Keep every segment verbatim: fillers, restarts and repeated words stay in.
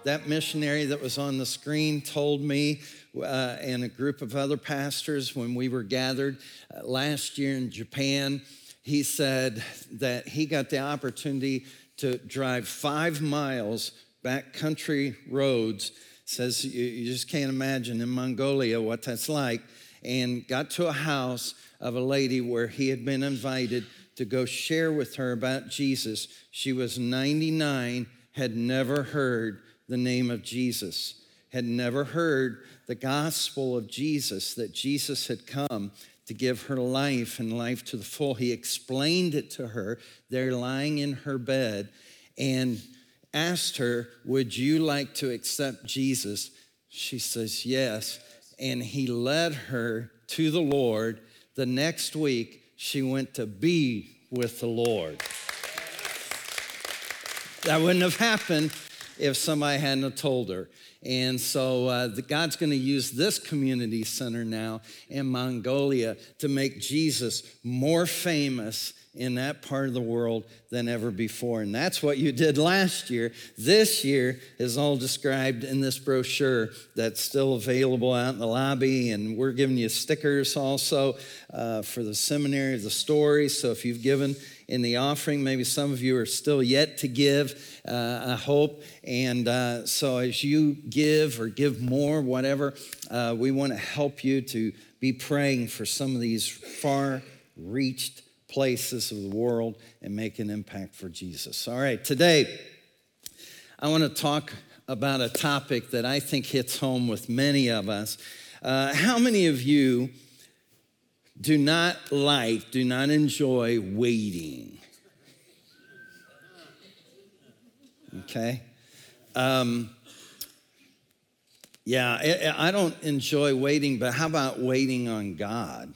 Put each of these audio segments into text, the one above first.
that missionary that was on the screen told me uh, and a group of other pastors when we were gathered uh, last year in Japan, he said that he got the opportunity to drive five miles back country roads. Says you, you just can't imagine in Mongolia what that's like. And got to a house of a lady where he had been invited to go share with her about Jesus. She was ninety-nine, had never heard the name of Jesus, had never heard the gospel of Jesus, that Jesus had come to give her life and life to the full. He explained it to her there lying in her bed and asked her, would you like to accept Jesus? She says, yes. And he led her to the Lord. The next week, she went to be with the Lord. That wouldn't have happened if somebody hadn't have told her. And so uh, the, God's going to use this community center now in Mongolia to make Jesus more famous in that part of the world than ever before. And that's what you did last year. This year is all described in this brochure that's still available out in the lobby. And we're giving you stickers also uh, for the seminary, the stories. So if you've given in the offering, maybe some of you are still yet to give, uh, I hope. And uh, so as you give or give more, whatever, uh, we want to help you to be praying for some of these far-reached places of the world and make an impact for Jesus. All right, today I want to talk about a topic that I think hits home with many of us. Uh, how many of you do not like, do not enjoy waiting? Okay. Um, yeah, I, I don't enjoy waiting, but how about waiting on God?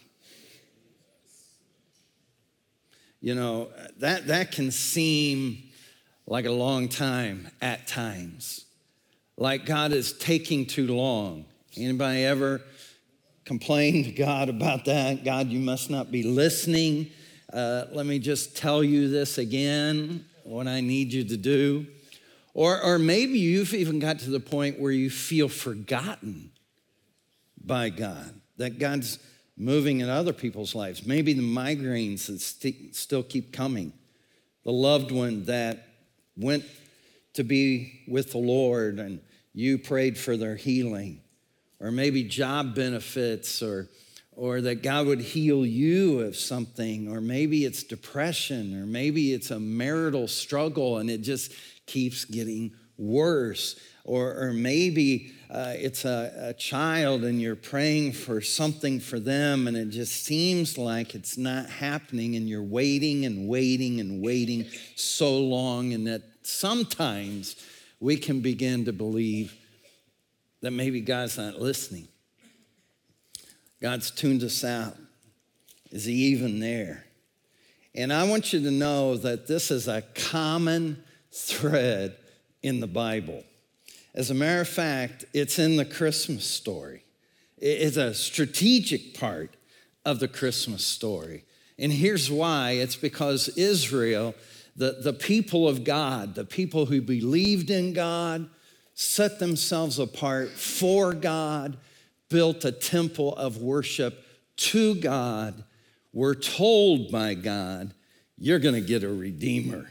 You know, that, that can seem like a long time at times. Like God is taking too long. Anybody ever complain to God about that? God, you must not be listening. Uh, let me just tell you this again, what I need you to do. Or, or maybe you've even got to the point where you feel forgotten by God, that God's moving in other people's lives. Maybe the migraines that st- still keep coming. The loved one that went to be with the Lord and you prayed for their healing. Or maybe job benefits, or, or that God would heal you of something. Or maybe it's depression, or maybe it's a marital struggle and it just keeps getting worse. Or, or maybe uh, it's a, a child and you're praying for something for them and it just seems like it's not happening and you're waiting and waiting and waiting so long, and that sometimes we can begin to believe that maybe God's not listening. God's tuned us out. Is he even there? And I want you to know that this is a common thread in the Bible. As a matter of fact, it's in the Christmas story. It's a strategic part of the Christmas story. And here's why. It's because Israel, the, the people of God, the people who believed in God, set themselves apart for God, built a temple of worship to God, were told by God, you're going to get a redeemer.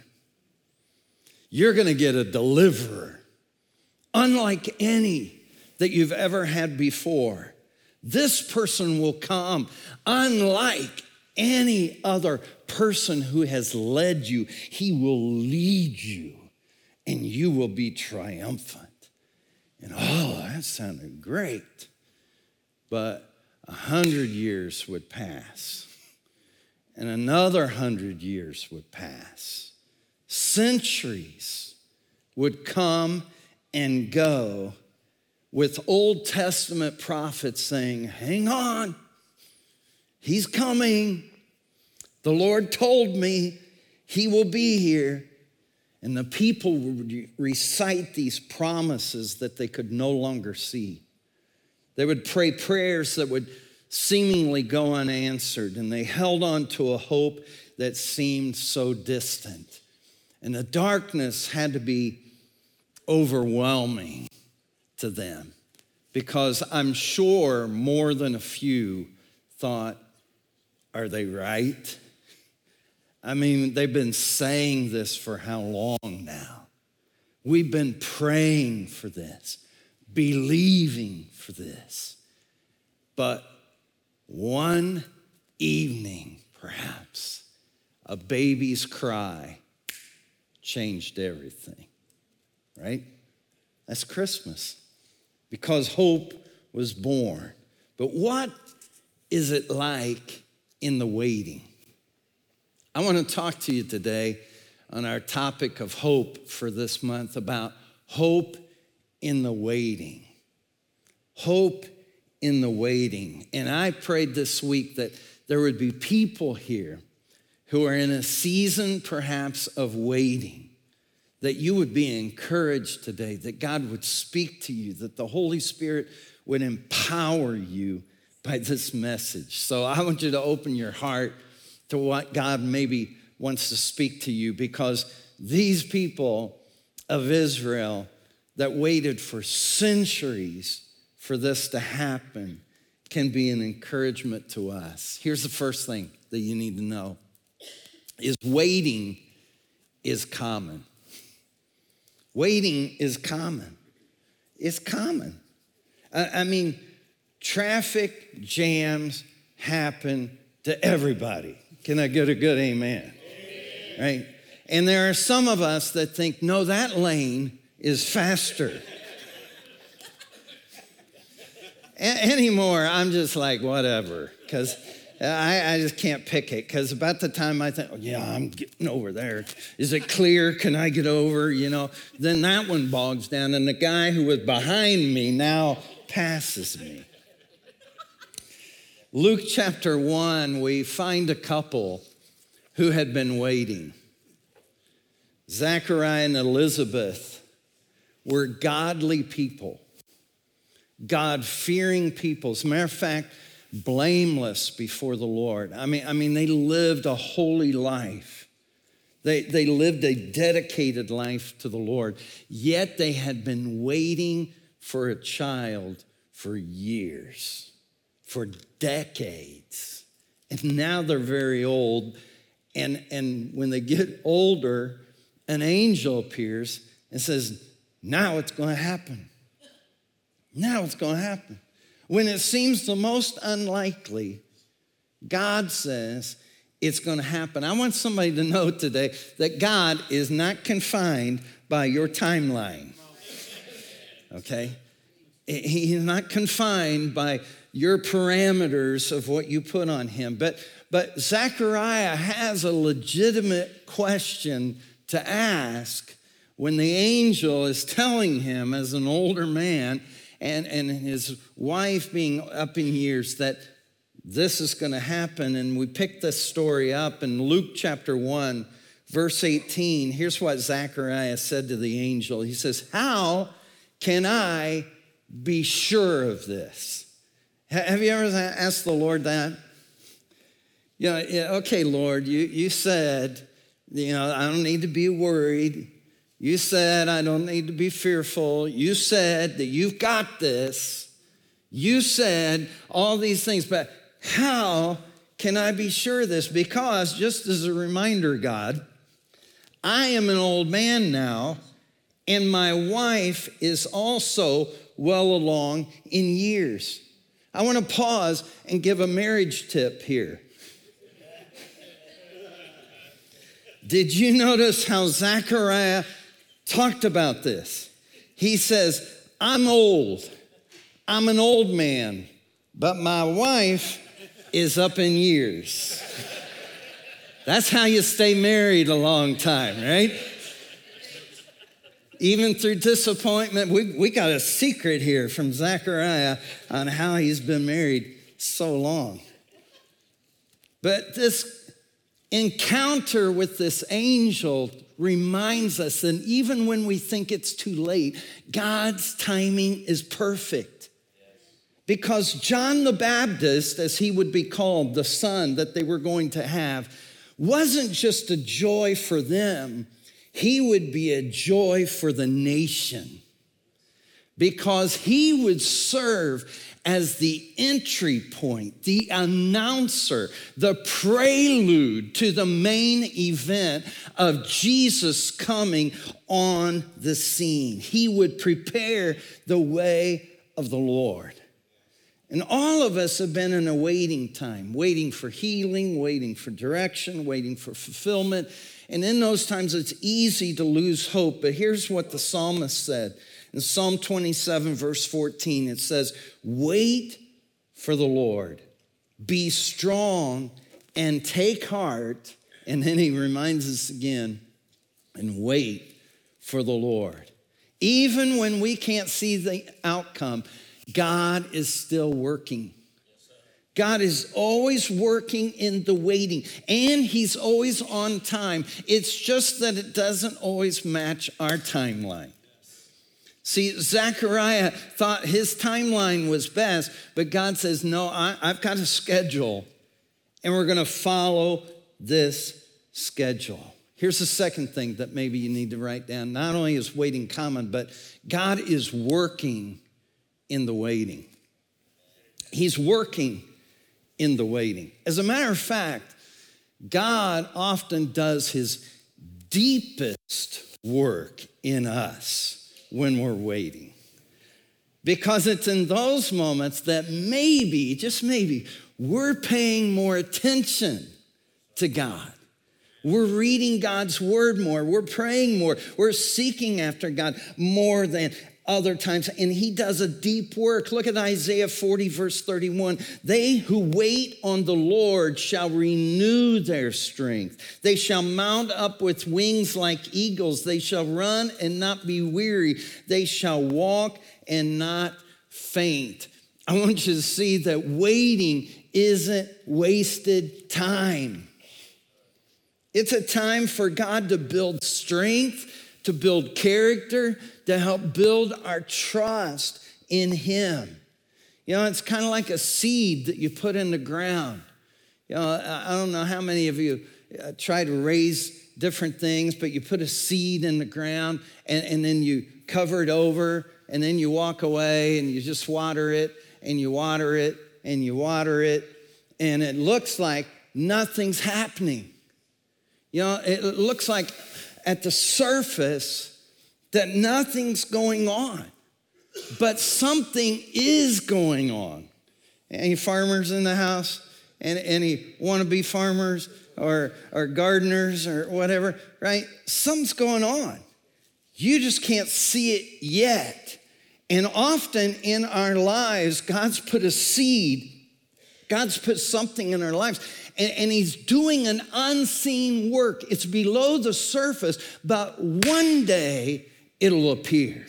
You're going to get a deliverer. Unlike any that you've ever had before. This person will come unlike any other person who has led you. He will lead you and you will be triumphant. And oh, that sounded great. But a hundred years would pass and another hundred years would pass. Centuries would come and go with Old Testament prophets saying, hang on, he's coming. The Lord told me he will be here. And the people would recite these promises that they could no longer see. They would pray prayers that would seemingly go unanswered, and they held on to a hope that seemed so distant. And the darkness had to be overwhelming to them, because I'm sure more than a few thought, are they right? I mean, they've been saying this for how long now? We've been praying for this, believing for this. But one evening, perhaps, a baby's cry changed everything, right? That's Christmas, because hope was born. But what is it like in the waiting? I want to talk to you today on our topic of hope for this month, about hope in the waiting. Hope in the waiting. And I prayed this week that there would be people here who are in a season perhaps of waiting, that you would be encouraged today, that God would speak to you, that the Holy Spirit would empower you by this message. So I want you to open your heart to what God maybe wants to speak to you, because these people of Israel that waited for centuries for this to happen can be an encouragement to us. Here's the first thing that you need to know, is waiting is common. Waiting is common. It's common. I, I mean, traffic jams happen to everybody. Can I get a good amen? Amen? Right? And there are some of us that think, no, that lane is faster. A- anymore, I'm just like, whatever, because I, I just can't pick it, because about the time I think, oh, yeah, I'm getting over there. Is it clear? Can I get over? You know, then that one bogs down, and the guy who was behind me now passes me. Luke chapter one, we find a couple who had been waiting. Zachariah and Elizabeth were godly people, God-fearing people. As a matter of fact, blameless before the Lord. I mean, I mean, they lived a holy life. They, they lived a dedicated life to the Lord, yet they had been waiting for a child for years, for decades. And now they're very old. And, and when they get older, an angel appears and says, now it's going to happen. Now it's going to happen. When it seems the most unlikely, God says it's going to happen. I want somebody to know today that God is not confined by your timeline. Okay? He is not confined by your parameters of what you put on him. But, but Zechariah has a legitimate question to ask when the angel is telling him, as an older man, and, and his wife being up in years, that this is going to happen. And we pick this story up in Luke chapter one, verse eighteen. Here's what Zechariah said to the angel. He says, how can I be sure of this? Have you ever asked the Lord that? You know, yeah, okay, Lord, you, you said, you know, I don't need to be worried. You said I don't need to be fearful. You said that you've got this. You said all these things, but how can I be sure of this? Because, just as a reminder, God, I am an old man now, and my wife is also well along in years. I want to pause and give a marriage tip here. Did you notice how Zechariah talked about this? He says, I'm old. I'm an old man, but my wife is up in years. That's how you stay married a long time, right? Even through disappointment, we, we got a secret here from Zechariah on how he's been married so long. But this encounter with this angel reminds us that even when we think it's too late, God's timing is perfect. Because John the Baptist, as he would be called, the son that they were going to have, wasn't just a joy for them. he would be a joy for the nation because he would serve as the entry point, the announcer, the prelude to the main event of Jesus coming on the scene. He would prepare the way of the Lord. And all of us have been in a waiting time, waiting for healing, waiting for direction, waiting for fulfillment. And in those times, it's easy to lose hope. But here's what the psalmist said. In Psalm twenty-seven, verse fourteen, it says, wait for the Lord, be strong and take heart. And then he reminds us again, and wait for the Lord. Even when we can't see the outcome, God is still working. God is always working in the waiting, and he's always on time. It's just that it doesn't always match our timeline. See, Zechariah thought his timeline was best, but God says, no, I, I've got a schedule, and we're going to follow this schedule. Here's the second thing that maybe you need to write down. Not only is waiting common, but God is working in the waiting. He's working in the waiting. As a matter of fact, God often does his deepest work in us when we're waiting. Because it's in those moments that maybe, just maybe, we're paying more attention to God. We're reading God's word more. We're praying more. We're seeking after God more than other times. And he does a deep work. Look at Isaiah forty, verse thirty-one. They who wait on the Lord shall renew their strength. They shall mount up with wings like eagles. They shall run and not be weary. They shall walk and not faint. I want you to see that waiting isn't wasted time. It's a time for God to build strength, to build character, to help build our trust in him. You know, it's kind of like a seed that you put in the ground. You know, I don't know how many of you try to raise different things, but you put a seed in the ground and, and then you cover it over and then you walk away and you just water it and you water it and you water it and it looks like nothing's happening. You know, it looks like at the surface that nothing's going on, but something is going on. Any farmers in the house? Any, any wannabe farmers or, or gardeners or whatever, right? Something's going on. You just can't see it yet. And often in our lives, God's put a seed, God's put something in our lives, and, and he's doing an unseen work. It's below the surface, but one day it'll appear.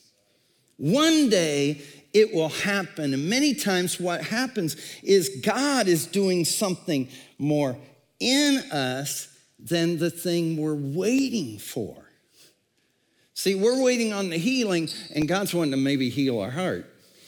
One day it will happen. And many times what happens is God is doing something more in us than the thing we're waiting for. See, we're waiting on the healing, and God's wanting to maybe heal our heart.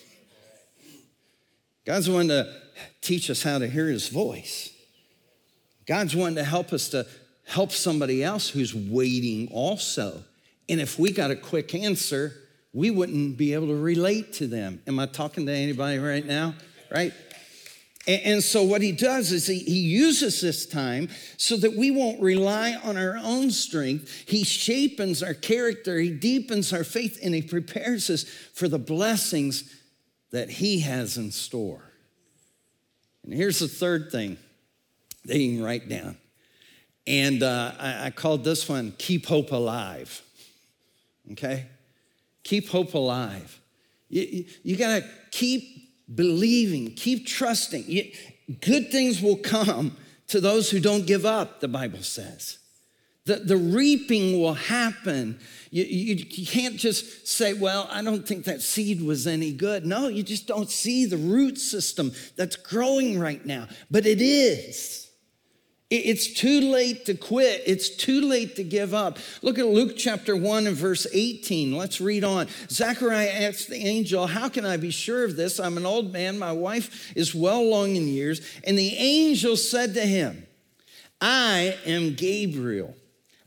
God's wanting to teach us how to hear his voice. God's wanting to help us to help somebody else who's waiting also. And if we got a quick answer, we wouldn't be able to relate to them. Am I talking to anybody right now? Right? And, and so what he does is he, he uses this time so that we won't rely on our own strength. He shapens our character, he deepens our faith, and he prepares us for the blessings that he has in store. And here's the third thing that you can write down. And uh, I, I called this one, Keep Hope Alive. Okay? Keep hope alive. You, you, you got to keep believing, keep trusting. You, good things will come to those who don't give up, the Bible says. The, the reaping will happen. You, you, you can't just say, well, I don't think that seed was any good. No, you just don't see the root system that's growing right now. But it is. It's too late to quit. It's too late to give up. Look at Luke chapter one and verse eighteen. Let's read on. Zechariah asked the angel, how can I be sure of this? I'm an old man. My wife is well along in years. And the angel said to him, I am Gabriel.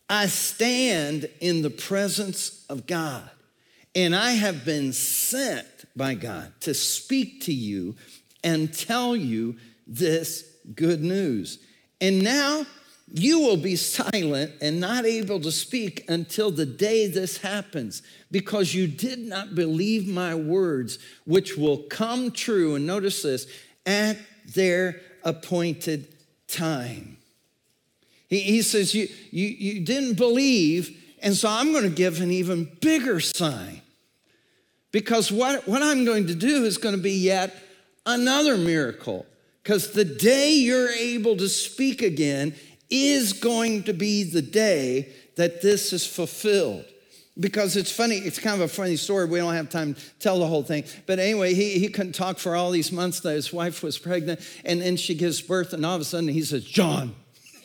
I stand in the presence of God, and I have been sent by God to speak to you and tell you this good news. And now you will be silent and not able to speak until the day this happens, because you did not believe my words, which will come true, and notice this, at their appointed time. He, he says, you, you, you didn't believe, and so I'm going to give an even bigger sign. Because what, what I'm going to do is going to be yet another miracle. Because the day you're able to speak again is going to be the day that this is fulfilled. Because it's funny, it's kind of a funny story. We don't have time to tell the whole thing. But anyway, he, he couldn't talk for all these months that his wife was pregnant. And then she gives birth, and all of a sudden he says, John.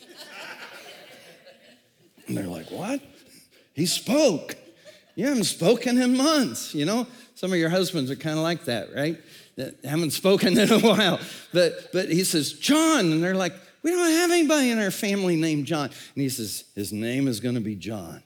And they're like, what? He spoke. You haven't spoken in months, you know? Some of your husbands are kind of like that, right? That haven't spoken in a while. But, but he says, John. And they're like, we don't have anybody in our family named John. And he says, his name is going to be John.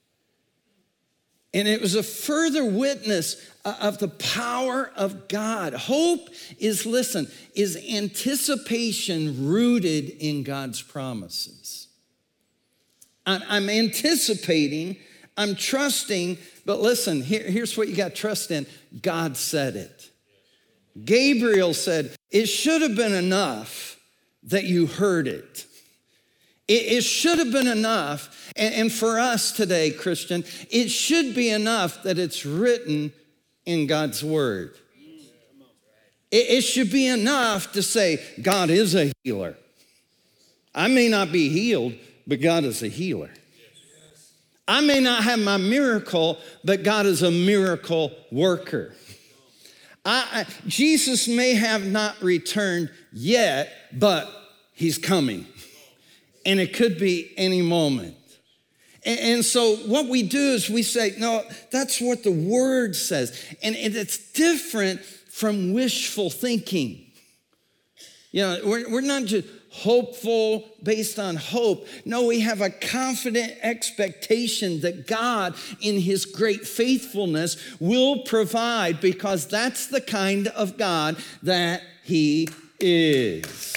And it was a further witness of the power of God. Hope is, listen, is anticipation rooted in God's promises. I'm anticipating, I'm trusting, but listen, here, here's what you got to trust in. God said it. Gabriel said, it should have been enough that you heard it. It, it should have been enough. And, and for us today, Christian, it should be enough that it's written in God's word. It, it should be enough to say, God is a healer. I may not be healed, but God is a healer. I may not have my miracle, but God is a miracle worker. I, I, Jesus may have not returned yet, but he's coming. And it could be any moment. And, and so what we do is we say, no, that's what the word says. And, and it's different from wishful thinking. You know, we're, we're not just hopeful based on hope. No, we have a confident expectation that God, in his great faithfulness, will provide, because that's the kind of God that he is.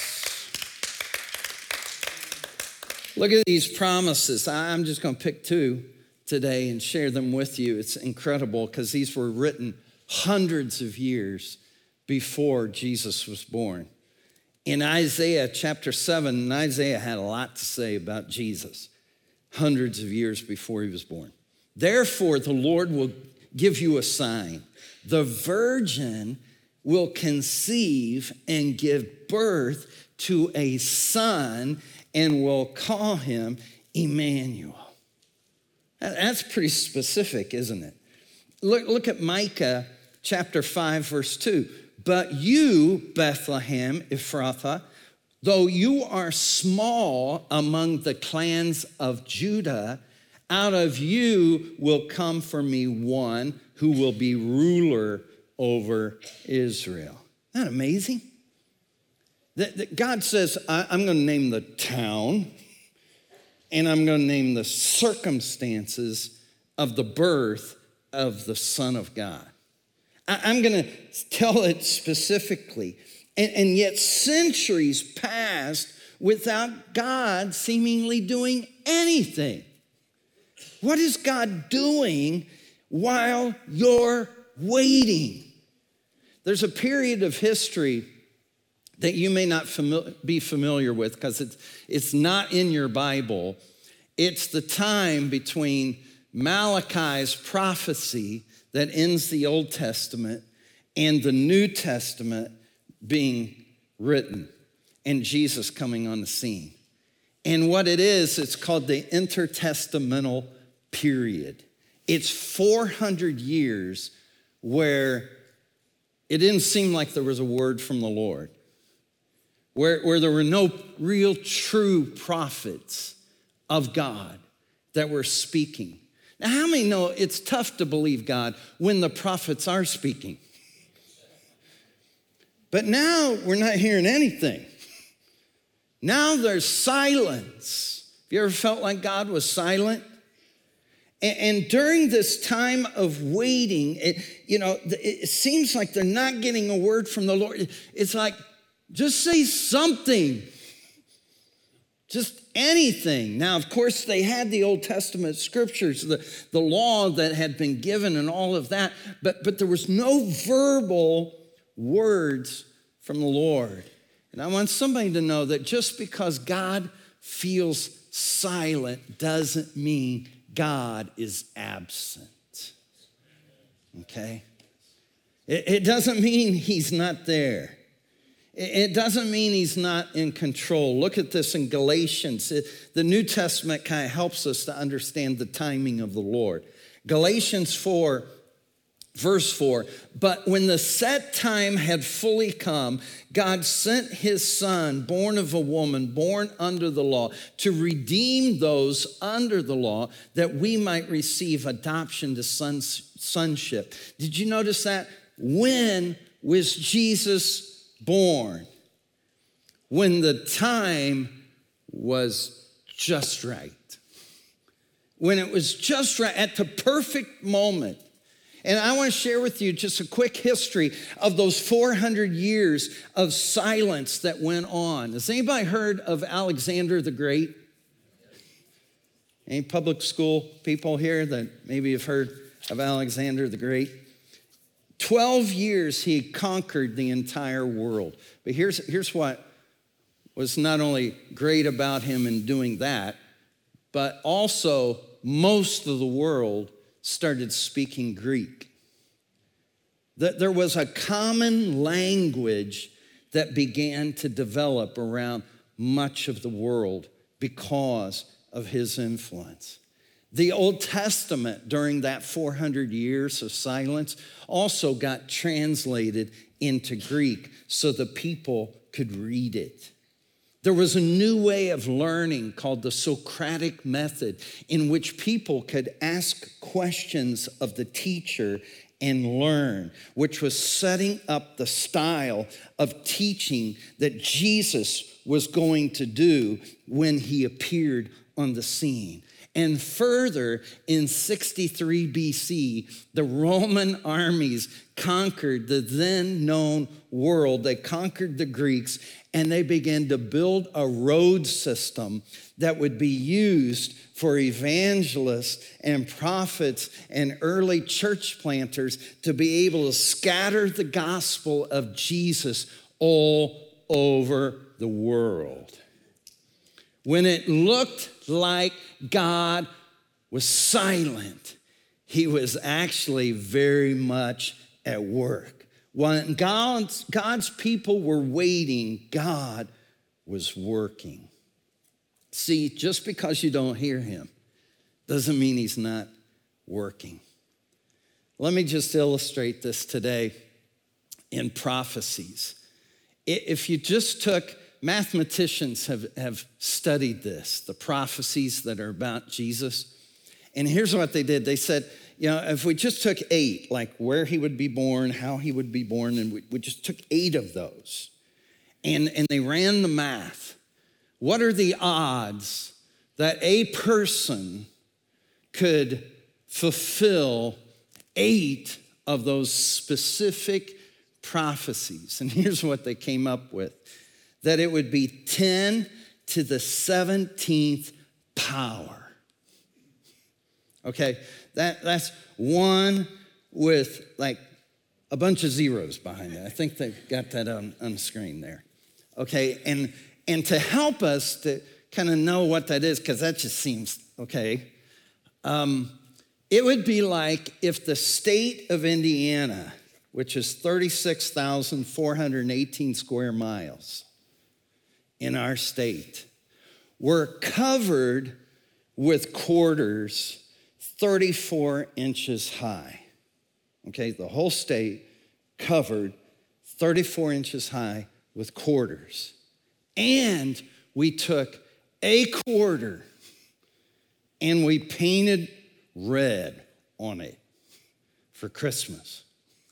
Look at these promises. I'm just going to pick two today and share them with you. It's incredible because these were written hundreds of years before Jesus was born. In Isaiah chapter seven, and Isaiah had a lot to say about Jesus hundreds of years before he was born. Therefore, the Lord will give you a sign. The virgin will conceive and give birth to a son and will call him Emmanuel. That's pretty specific, isn't it? Look, look at Micah chapter five, verse two. But you, Bethlehem Ephrathah, though you are small among the clans of Judah, out of you will come for me one who will be ruler over Israel. Isn't that amazing? That, that God says, I, I'm going to name the town, and I'm going to name the circumstances of the birth of the Son of God. I'm going to tell it specifically. And, and yet centuries passed without God seemingly doing anything. What is God doing while you're waiting? There's a period of history that you may not fami- be familiar with because it's, it's not in your Bible. It's the time between Malachi's prophecy that ends the Old Testament and the New Testament being written and Jesus coming on the scene. And what it is, it's called the intertestamental period. It's four hundred years where it didn't seem like there was a word from the Lord, where, where there were no real true prophets of God that were speaking. Now, how many know it's tough to believe God when the prophets are speaking? But now we're not hearing anything. Now there's silence you ever felt like God was silent? And, and during this time of waiting, it, you know, it seems like they're not getting a word from the Lord. It's like, just say something. Just anything. Now, of course, they had the Old Testament scriptures, the, the law that had been given and all of that, but, but there was no verbal words from the Lord. And I want somebody to know that just because God feels silent doesn't mean God is absent. Okay? It, it doesn't mean he's not there. It doesn't mean he's not in control. Look at this in Galatians. The New Testament kind of helps us to understand the timing of the Lord. Galatians four, verse four, but when the set time had fully come, God sent his son, born of a woman, born under the law, to redeem those under the law, that we might receive adoption to sons, sonship. Did you notice that? When was Jesus born? When the time was just right. When it was just right, at the perfect moment. And I want to share with you just a quick history of those four hundred years of silence that went on. Has anybody heard of Alexander the Great? Any public school people here that maybe have heard of Alexander the Great? Twelve years he conquered the entire world. But here's, here's what was not only great about him in doing that, but also most of the world started speaking Greek. That there was a common language that began to develop around much of the world because of his influence. The Old Testament during that four hundred years of silence also got translated into Greek so the people could read it. There was a new way of learning called the Socratic method, in which people could ask questions of the teacher and learn, which was setting up the style of teaching that Jesus was going to do when he appeared on the scene. And further, in sixty-three B C, the Roman armies conquered the then known world. They conquered the Greeks, and they began to build a road system that would be used for evangelists and prophets and early church planters to be able to scatter the gospel of Jesus all over the world. When it looked like God was silent, he was actually very much at work. When God's, God's people were waiting, God was working. See, just because you don't hear him doesn't mean he's not working. Let me just illustrate this today in prophecies. If you just took Mathematicians have, have studied this, the prophecies that are about Jesus. And here's what they did. They said, you know, if we just took eight, like where he would be born, how he would be born, and we, we just took eight of those, and, and they ran the math. What are the odds that a person could fulfill eight of those specific prophecies? And here's what they came up with. That it would be ten to the seventeenth power. Okay, that, that's one with like a bunch of zeros behind it. I think they've got that on, on the screen there. Okay, and, and to help us to kind of know what that is, because that just seems, okay, um, it would be like if the state of Indiana, which is thirty-six thousand four hundred eighteen square miles, in our state, were covered with quarters thirty-four inches high. Okay, the whole state covered thirty-four inches high with quarters. And we took a quarter and we painted red on it for Christmas.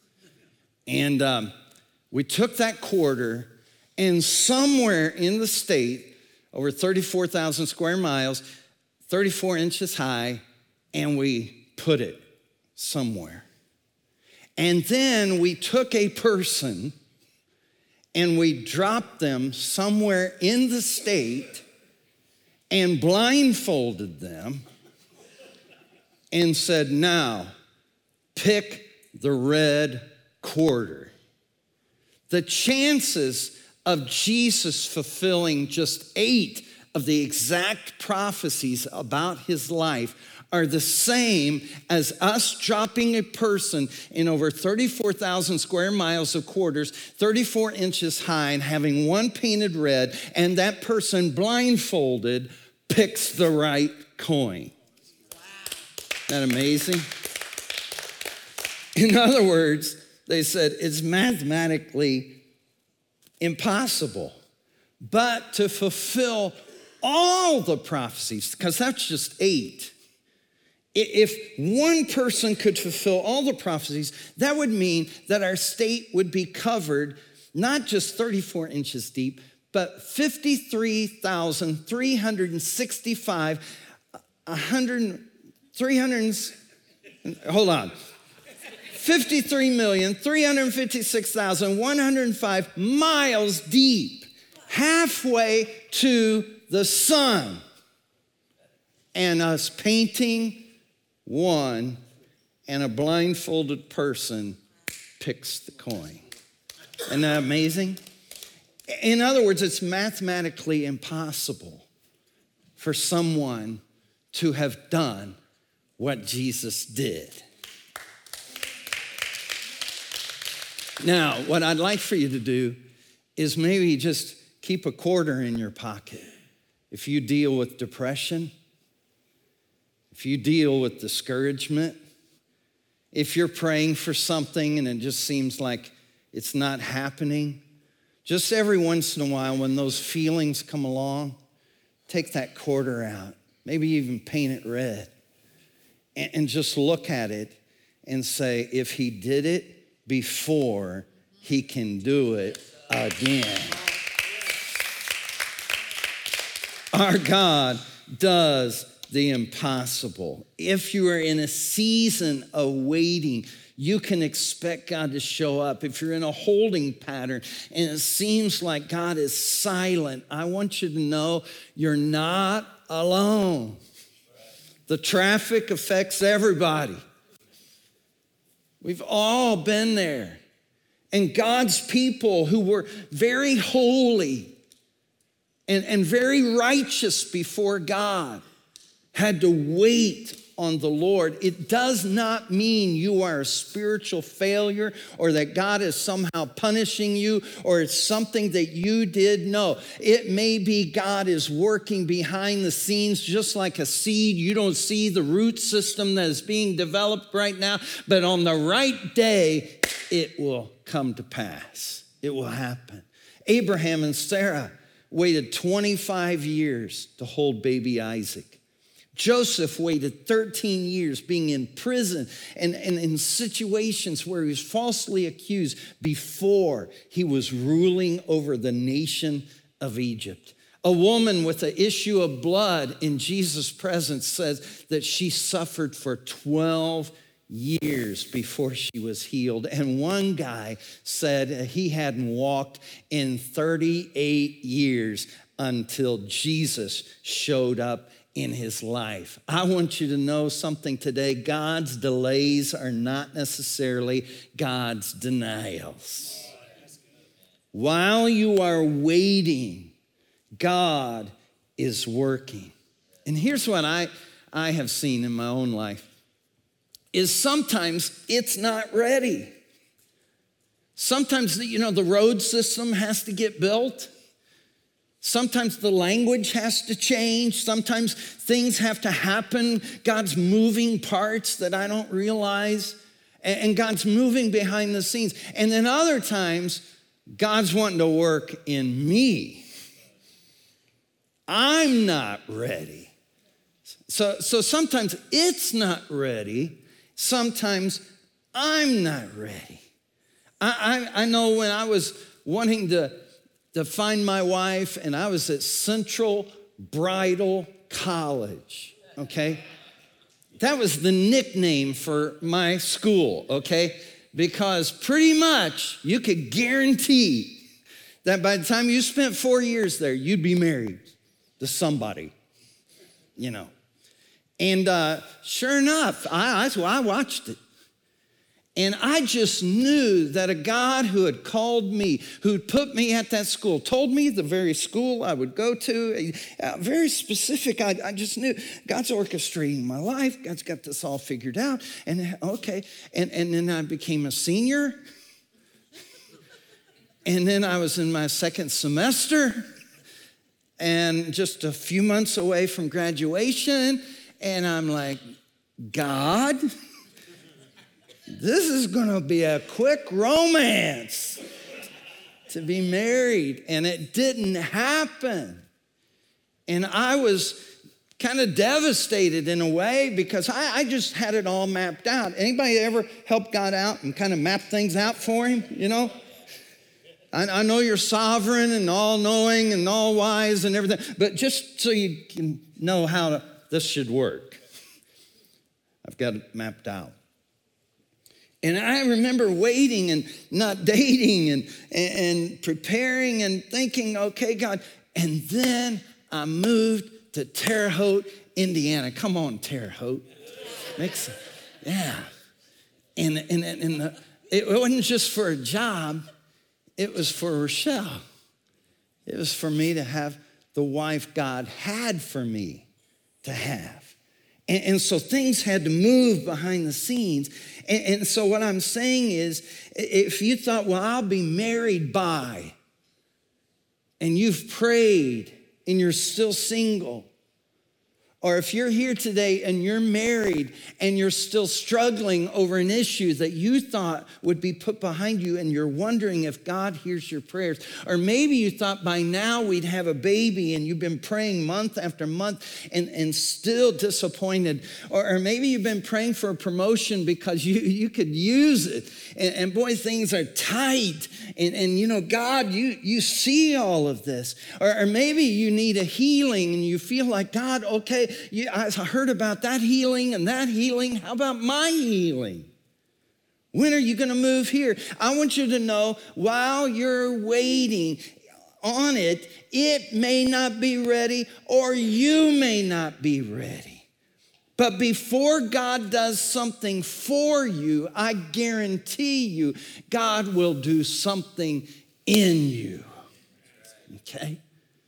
And um, we took that quarter, and somewhere in the state, over thirty-four thousand square miles, thirty-four inches high, and we put it somewhere. And then we took a person and we dropped them somewhere in the state and blindfolded them and said, now, pick the red quarter. The chances of Jesus fulfilling just eight of the exact prophecies about his life are the same as us dropping a person in over thirty-four thousand square miles of quarters, thirty-four inches high, and having one painted red, and that person blindfolded picks the right coin. Isn't that amazing? In other words, they said it's mathematically impossible, but to fulfill all the prophecies, because that's just eight. If one person could fulfill all the prophecies, that would mean that our state would be covered not just thirty-four inches deep, but fifty-three thousand three hundred sixty-five, one hundred, three hundred, hold on, fifty-three million three hundred fifty-six thousand one hundred five miles deep, halfway to the sun, and us painting one, and a blindfolded person picks the coin. Isn't that amazing? In other words, it's mathematically impossible for someone to have done what Jesus did. Now, what I'd like for you to do is maybe just keep a quarter in your pocket. If you deal with depression, if you deal with discouragement, if you're praying for something and it just seems like it's not happening, just every once in a while when those feelings come along, take that quarter out, maybe even paint it red, and, and just look at it and say, if he did it before, he can do it again. Our God does the impossible. If you are in a season of waiting, you can expect God to show up. If you're in a holding pattern and it seems like God is silent, I want you to know you're not alone. The traffic affects everybody. We've all been there. And God's people who were very holy and, and very righteous before God had to wait on the Lord. It does not mean you are a spiritual failure or that God is somehow punishing you or it's something that you did. No, it may be God is working behind the scenes just like a seed. You don't see the root system that is being developed right now, but on the right day, it will come to pass. It will happen. Abraham and Sarah waited twenty-five years to hold baby Isaac. Joseph waited thirteen years being in prison and, and in situations where he was falsely accused before he was ruling over the nation of Egypt. A woman with an issue of blood in Jesus' presence says that she suffered for twelve years before she was healed. And one guy said he hadn't walked in thirty-eight years until Jesus showed up in his life. I want you to know something today. God's delays are not necessarily God's denials. While you are waiting, God is working. And here's what I, I have seen in my own life, is sometimes it's not ready. Sometimes, you know, the road system has to get built. Sometimes the language has to change. Sometimes things have to happen. God's moving parts that I don't realize. And God's moving behind the scenes. And then other times, God's wanting to work in me. I'm not ready. So, so sometimes it's not ready. Sometimes I'm not ready. I, I, I know when I was wanting to to find my wife, and I was at Central Bridal College, okay? That was the nickname for my school, okay? Because pretty much you could guarantee that by the time you spent four years there, you'd be married to somebody, you know. And uh, sure enough, I, I, I watched it. And I just knew that a God who had called me, who had put me at that school, told me the very school I would go to, uh, very specific. I, I just knew God's orchestrating my life. God's got this all figured out. And okay, and, and then I became a senior. And then I was in my second semester and just a few months away from graduation. And I'm like, God, this is gonna be a quick romance to be married. And it didn't happen. And I was kind of devastated in a way because I, I just had it all mapped out. Anybody ever help God out and kind of map things out for him, you know? I, I know you're sovereign and all-knowing and all-wise and everything, but just so you can know how to, this should work, I've got it mapped out. And I remember waiting and not dating and, and, and preparing and thinking, okay, God. And then I moved to Terre Haute, Indiana. Come on, Terre Haute. Makes sense. Yeah. And, and, and the, it wasn't just for a job. It was for Rochelle. It was for me to have the wife God had for me to have. And, and so things had to move behind the scenes. And, and so what I'm saying is, if you thought, well, I'll be married by, and you've prayed and you're still single, or if you're here today and you're married and you're still struggling over an issue that you thought would be put behind you and you're wondering if God hears your prayers, or maybe you thought by now we'd have a baby and you've been praying month after month and, and still disappointed, or, or maybe you've been praying for a promotion because you, you could use it, and, and boy, things are tight, and, and you know, God, you, you see all of this, or, or maybe you need a healing and you feel like, God, okay, You, I heard about that healing and that healing. How about my healing? When are you going to move here? I want you to know while you're waiting on it, it may not be ready or you may not be ready. But before God does something for you, I guarantee you, God will do something in you. Okay?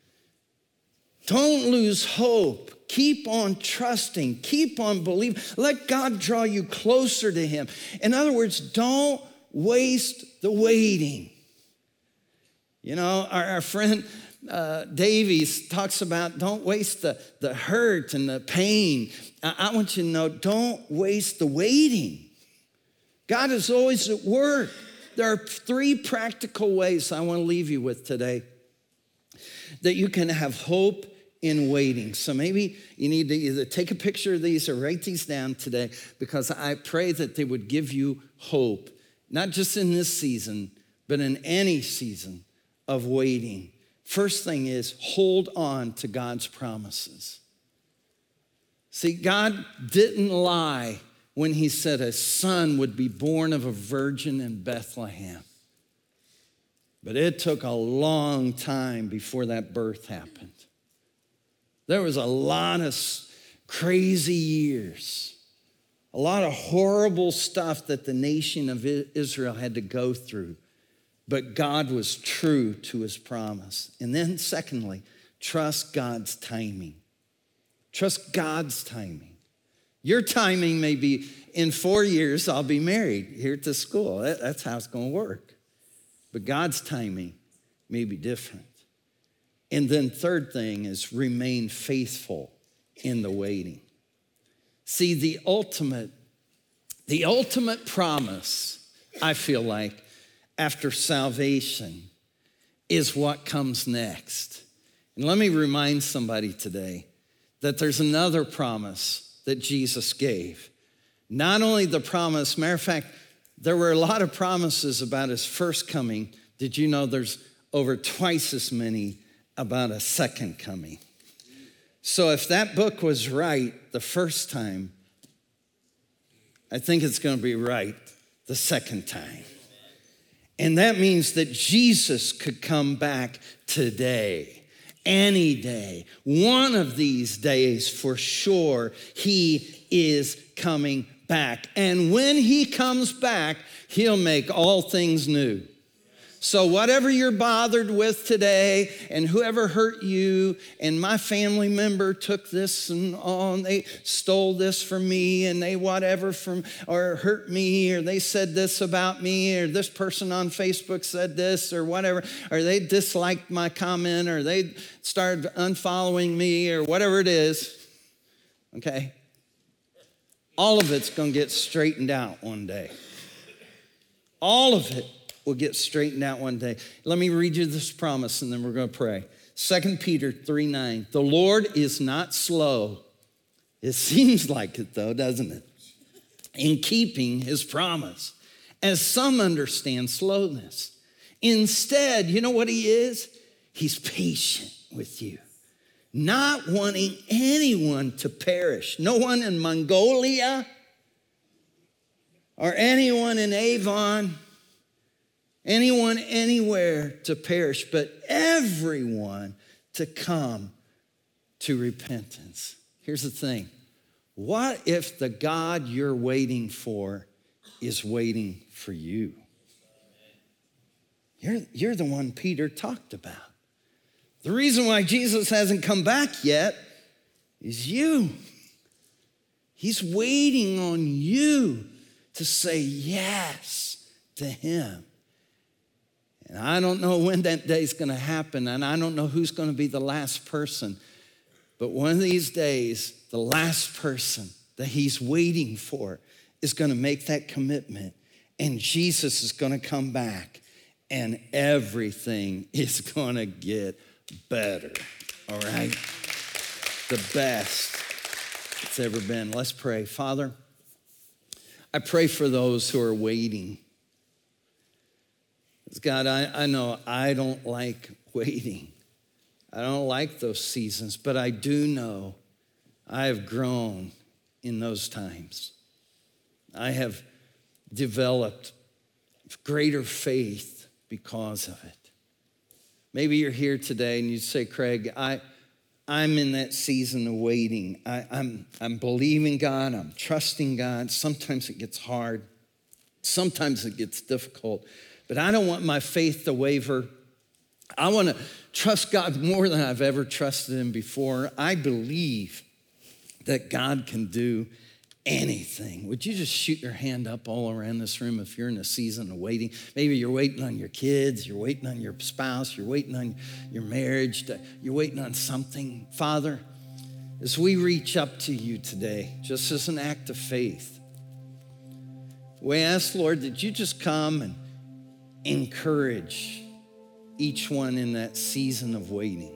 Don't lose hope. Keep on trusting. Keep on believing. Let God draw you closer to him. In other words, don't waste the waiting. You know, our, our friend uh, Davies talks about don't waste the, the hurt and the pain. I, I want you to know, don't waste the waiting. God is always at work. There are three practical ways I want to leave you with today that you can have hope in waiting. So maybe you need to either take a picture of these or write these down today, because I pray that they would give you hope, not just in this season, but in any season of waiting. First thing is, hold on to God's promises. See, God didn't lie when he said a son would be born of a virgin in Bethlehem. But it took a long time before that birth happened. There was a lot of crazy years, a lot of horrible stuff that the nation of Israel had to go through. But God was true to his promise. And then secondly, trust God's timing. Trust God's timing. Your timing may be in four years, I'll be married here at the school. That's how it's going to work. But God's timing may be different. And then third thing is remain faithful in the waiting. See, the ultimate, the ultimate promise, I feel like, after salvation is what comes next. And let me remind somebody today that there's another promise that Jesus gave. Not only the promise, matter of fact, there were a lot of promises about his first coming. Did you know there's over twice as many about a second coming. So if that book was right the first time, I think it's going to be right the second time. And that means that Jesus could come back today, any day, one of these days for sure. He is coming back. And when he comes back, he'll make all things new. So whatever you're bothered with today, and whoever hurt you, and my family member took this and oh, and they stole this from me, and they whatever from, or hurt me, or they said this about me, or this person on Facebook said this, or whatever, or they disliked my comment, or they started unfollowing me, or whatever it is, okay? All of it's gonna get straightened out one day. All of it will get straightened out one day. Let me read you this promise and then we're going to pray. Second Peter three nine. The Lord is not slow. It seems like it though, doesn't it? In keeping his promise, as some understand slowness. Instead, you know what he is? He's patient with you, not wanting anyone to perish. No one in Mongolia or anyone in Avon, anyone anywhere to perish, but everyone to come to repentance. Here's the thing. What if the God you're waiting for is waiting for you? You're, you're the one Peter talked about. The reason why Jesus hasn't come back yet is you. He's waiting on you to say yes to him. And I don't know when that day's going to happen, and I don't know who's going to be the last person. But one of these days, the last person that he's waiting for is going to make that commitment, and Jesus is going to come back, and everything is going to get better, all right? The best it's ever been. Let's pray. Father, I pray for those who are waiting. God, I, I know I don't like waiting. I don't like those seasons, but I do know I have grown in those times. I have developed greater faith because of it. Maybe you're here today and you say, Craig, I, I'm in that season of waiting. I, I'm, I'm believing God. I'm trusting God. Sometimes it gets hard. Sometimes it gets difficult. But I don't want my faith to waver. I want to trust God more than I've ever trusted him before. I believe that God can do anything. Would you just shoot your hand up all around this room if you're in a season of waiting? Maybe you're waiting on your kids, you're waiting on your spouse, you're waiting on your marriage, you're waiting on something. Father, as we reach up to you today, just as an act of faith, we ask, Lord, that you just come and encourage each one in that season of waiting.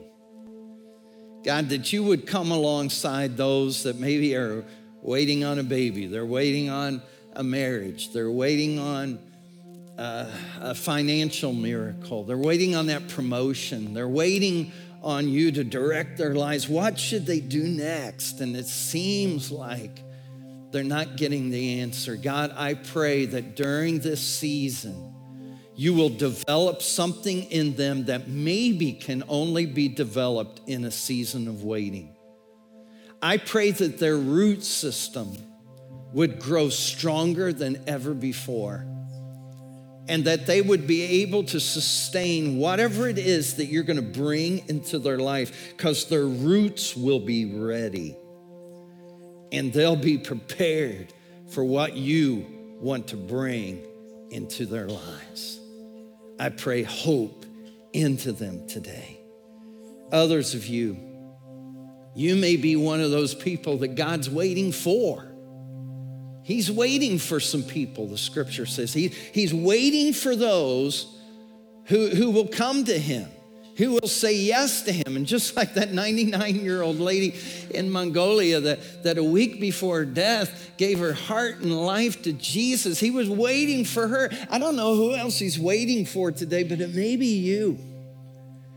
God, that you would come alongside those that maybe are waiting on a baby. They're waiting on a marriage. They're waiting on uh, a financial miracle. They're waiting on that promotion. They're waiting on you to direct their lives. What should they do next? And it seems like they're not getting the answer. God, I pray that during this season, you will develop something in them that maybe can only be developed in a season of waiting. I pray that their root system would grow stronger than ever before, and that they would be able to sustain whatever it is that you're going to bring into their life, because their roots will be ready, and they'll be prepared for what you want to bring into their lives. I pray hope into them today. Others of you, you may be one of those people that God's waiting for. He's waiting for some people, the scripture says. He, he's waiting for those who, who will come to him, who will say yes to him. And just like that ninety-nine-year-old lady in Mongolia that, that a week before death gave her heart and life to Jesus, he was waiting for her. I don't know who else he's waiting for today, but it may be you.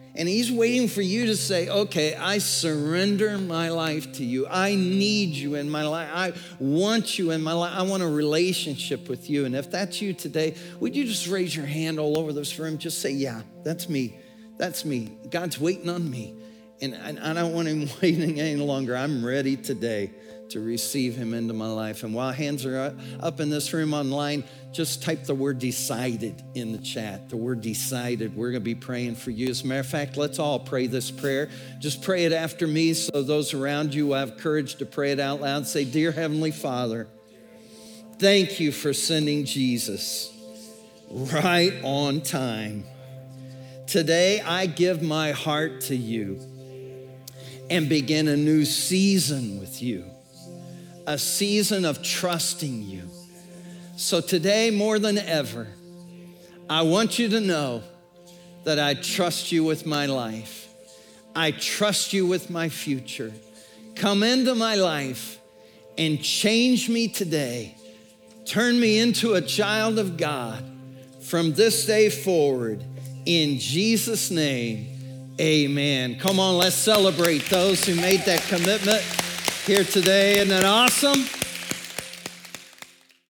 And he's waiting for you to say, okay, I surrender my life to you. I need you in my life. I want you in my life. I want a relationship with you. And if that's you today, would you just raise your hand all over this room? Just say, yeah, that's me. That's me. God's waiting on me. And I don't want him waiting any longer. I'm ready today to receive him into my life. And while hands are up in this room online, just type the word decided in the chat. The word decided. We're going to be praying for you. As a matter of fact, let's all pray this prayer. Just pray it after me so those around you will have courage to pray it out loud. Say, dear Heavenly Father, thank you for sending Jesus right on time. Today, I give my heart to you and begin a new season with you. A season of trusting you. So today, more than ever, I want you to know that I trust you with my life. I trust you with my future. Come into my life and change me today. Turn me into a child of God from this day forward. In Jesus' name, amen. Come on, let's celebrate those who made that commitment here today. Isn't that awesome?